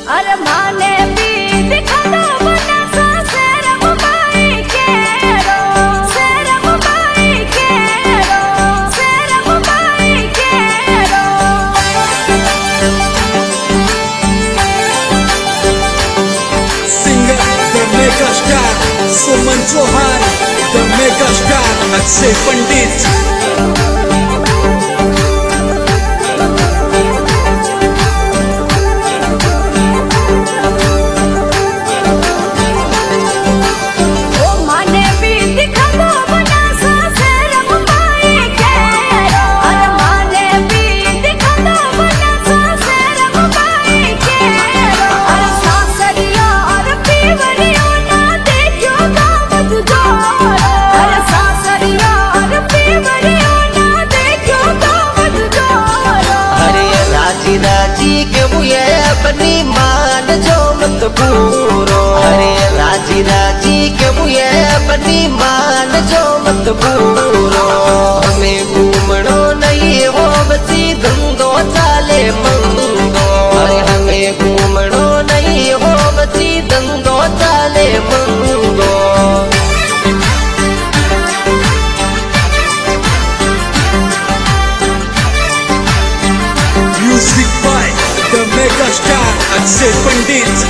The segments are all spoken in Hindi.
अरे माने भी दिखा दो बना सा शेरम बाई केरो शेरम बाई केरो शेरम बाई केरो। Singer the mega star Suman Chauhan, the mega star Akshay Pandit। अपनी मान जो मत पूरो, अरे राजी राजी क्यों ये अपनी मान जो मत पूरो। हमें घूमनो नहीं हो बसी धंधो चाले मंगो, अरे हमें घूमनो नहीं हो बसी धंधो चाले मंगो। Music by the mega star Akshay Pandit।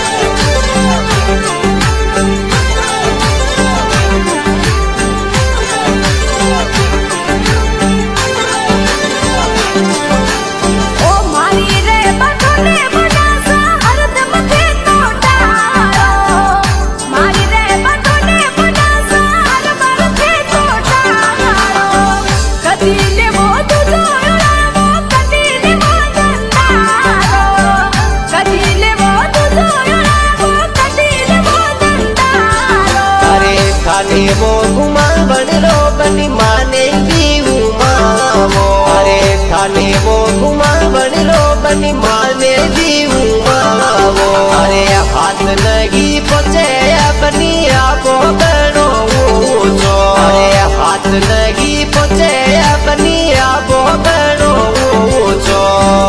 वो घुमा बनो बनी माने भी उमावो, अरे थाने वो घुमा बनो बनी माने भी उमावो। अरे हाथ नहीं पहुँचे अपनी आपो बनो ऊंचो, अरे हाथ नहीं पहुँचे अपनी आपो बनो ऊंचो।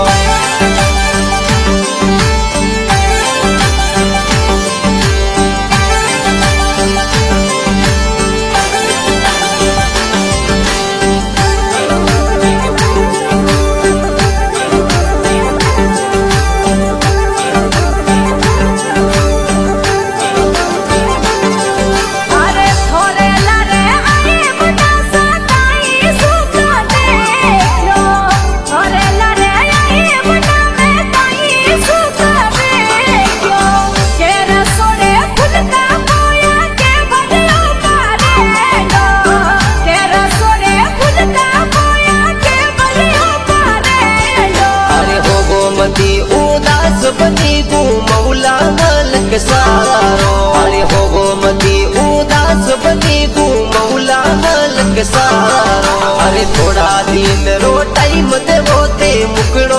उदास बनी को मौला मलक सारो, अरे हो गो मती उदास बनी को मौला मलक सारो। अरे थोड़ा दिन रो टाइम दे बोते मुकड़